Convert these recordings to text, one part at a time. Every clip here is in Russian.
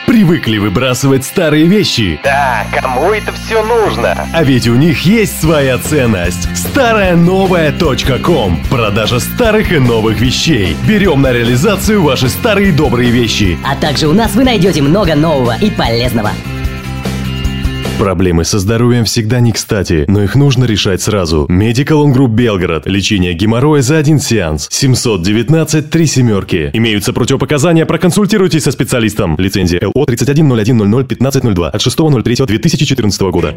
Привыкли выбрасывать старые вещи? Да, кому это все нужно? А ведь у них есть своя ценность. Стараяновая.ком. Продажа старых и новых вещей. Берем на реализацию ваши старые добрые вещи. А также у нас вы найдете много нового и полезного. Проблемы со здоровьем всегда не кстати, но их нужно решать сразу. Medical On Group Белгород. Лечение геморроя за один сеанс. 719 37. Имеются противопоказания, проконсультируйтесь со специалистом. Лицензия ЛО 3101001502 от 6.03.2014 года.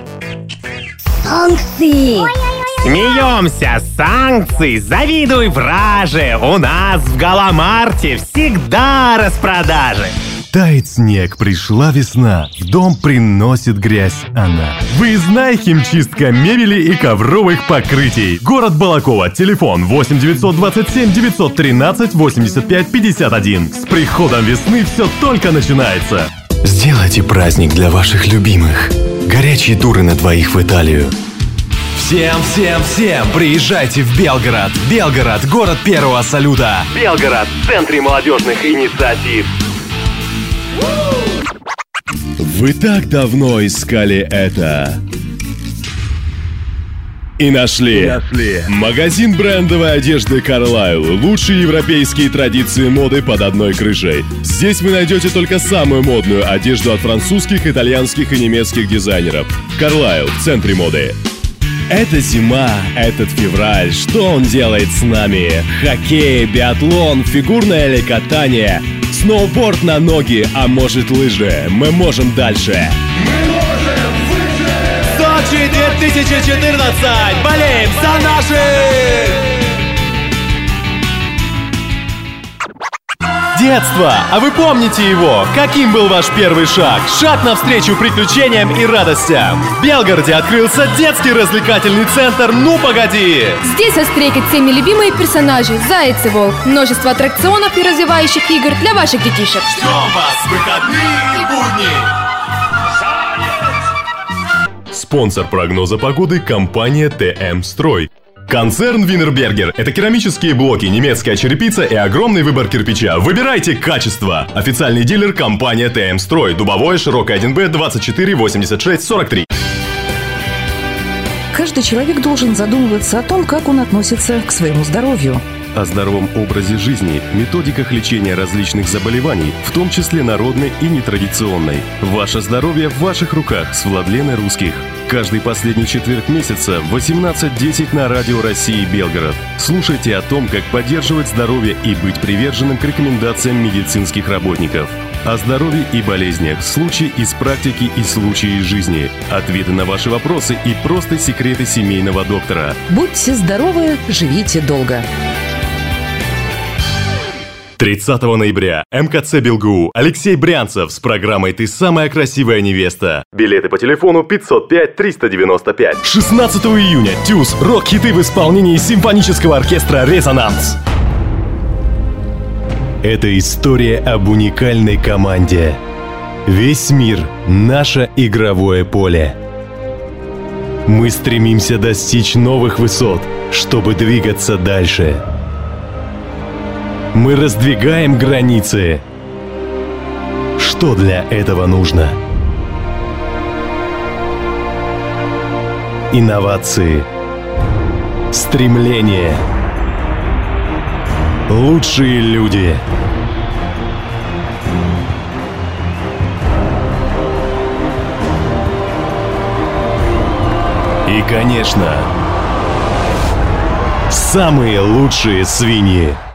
Санкции! Смеемся, санкций, завидуй, враже. У нас в Галамарте всегда распродажи. Тает снег, пришла весна, в дом приносит грязь она. Выездная химчистка мебели и ковровых покрытий. Город Балаково, телефон 8 927 913 85 51. С приходом весны все только начинается. Сделайте праздник для ваших любимых. Горячие туры на двоих в Италию. Всем приезжайте в Белгород. Белгород, город первого салюта. Белгород, в центре молодежных инициатив. Вы так давно искали это и нашли. Магазин брендовой одежды Carlisle. Лучшие европейские традиции моды под одной крышей. Здесь вы найдете только самую модную одежду от французских, итальянских и немецких дизайнеров. Carlisle в центре моды. Это зима, этот февраль, что он делает с нами? Хоккей, биатлон, фигурное ли катание, сноуборд на ноги, а может лыжи? Мы можем дальше. Сочи 2014! Болеем за наших! Детство! А вы помните его? Каким был ваш первый шаг? Шаг навстречу приключениям и радостям. В Белгороде открылся детский развлекательный центр «Ну, погоди!». Здесь вас встретят всеми любимые персонажи Заяц и Волк. Множество аттракционов и развивающих игр для ваших детишек. Ждем вас в выходные и будни! Спонсор прогноза погоды – компания ТМ Строй. Концерн Виннербергер – это керамические блоки, немецкая черепица и огромный выбор кирпича. Выбирайте качество. Официальный дилер – компания ТМ Строй. Дубовое, Широкое 1Б, 24 86 43. Каждый человек должен задумываться о том, как он относится к своему здоровью. О здоровом образе жизни, методиках лечения различных заболеваний, в том числе народной и нетрадиционной. Ваше здоровье в ваших руках с Владленой Русских. Каждый последний четверг месяца в 18:10 на Радио России Белгород. Слушайте о том, как поддерживать здоровье и быть приверженным к рекомендациям медицинских работников. О здоровье и болезнях, случаи из практики и случаи из жизни. Ответы на ваши вопросы и просто секреты семейного доктора. Будьте здоровы, живите долго. 30 ноября МКЦ БелГУ Алексей Брянцев с программой «Ты самая красивая невеста». Билеты по телефону 505 395. 16 июня ТЮЗ. Рок-хиты в исполнении симфонического оркестра «Резонанс». Это история об уникальной команде. Весь мир – наше игровое поле. Мы стремимся достичь новых высот, чтобы двигаться дальше. Мы раздвигаем границы. Что для этого нужно? Инновации. Стремление. Лучшие люди. И, конечно, самые лучшие свиньи.